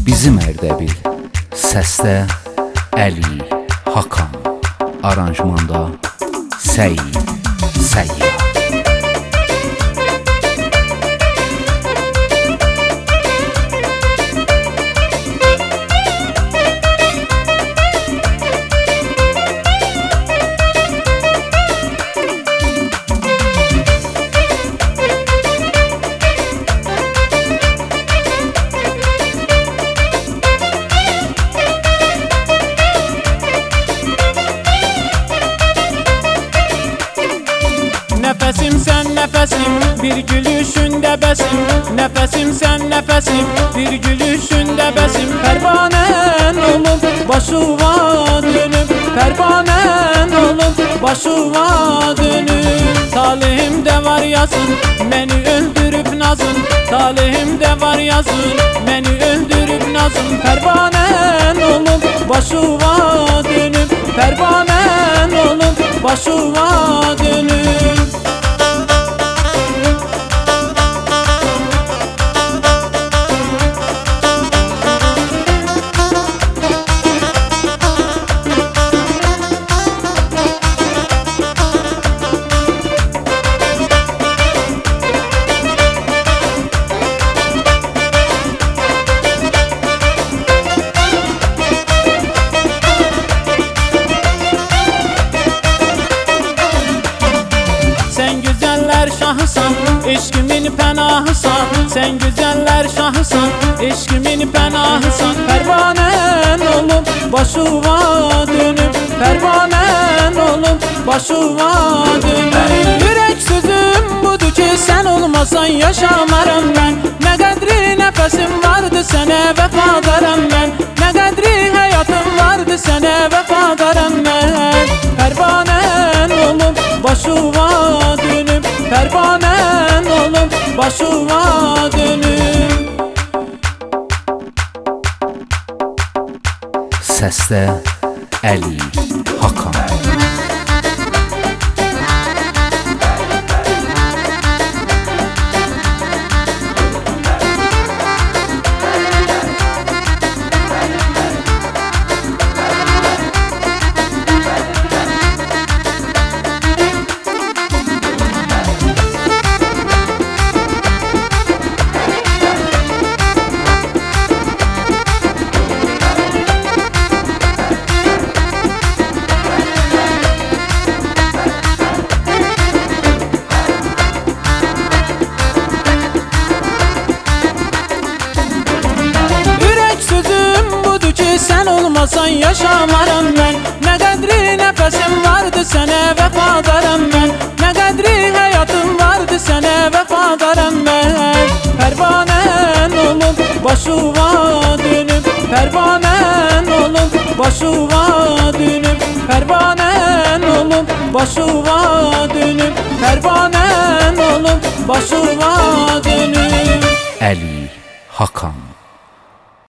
Bizim Ərdəbil. Səsdə Əli Hakan, aranjmanda Səid Səyyar. Nefesim sen nefesim, bir gülüşünde besim. Nefesim sen nefesim, bir gülüşünde besim. Pervanen olup başıma dönüp, pervanen olup başıma dönüp. Talihimde var yazın, beni öldürüp nazın. Talihimde var yazın, beni öldürüp nazın. Pervanen olup başıma dönüp, pervanen olup başıma dönüp. Şahısan, eşkimin penahısan. Sen güzeller şahısan, eşkimin penahısan. Pervanen olup başıma dönüp, pervanen olup başıma dönüp. Yürek sözüm budur ki sen olmasan yaşamaram ben. Ne kadri nefesim vardı sana vefadarım ben. Ne kadri hayatım vardı sana vefadarım ben. Pervanen olup başıma dönüp, pervanen olup başıma dönüp. Səsdə Əli Hakan. Sen olmasan yaşamaram ben. Ne kadri nefesim vardı sana vefadarım ben. Ne kadri hayatım vardı sana vefadarım ben. Pervanen olup başıma dönüp, pervanen olup başıma dönüp, pervanen olup başıma dönüp, pervanen olup başıma dönüp. Əli Hakan.